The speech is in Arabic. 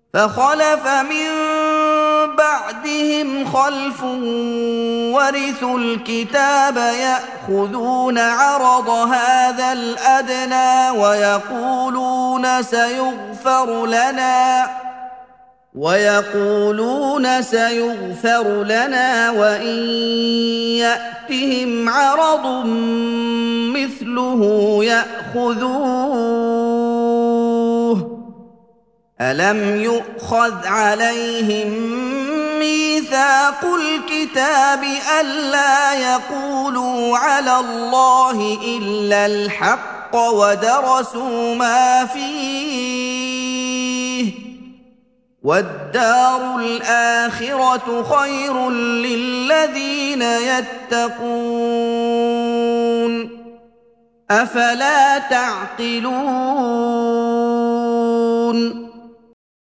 فخلف من بعدهم خلف ورثوا الكتاب يأخذون عرض هذا الأدنى ويقولون سيغفر لنا وإن يأتهم عرض مثله يأخذوه. ألم يؤخذ عليهم ميثاق الكتاب ألا يقولوا على الله إلا الحق ودرسوا ما فيه والدار الآخرة خير للذين يتقون أفلا تعقلون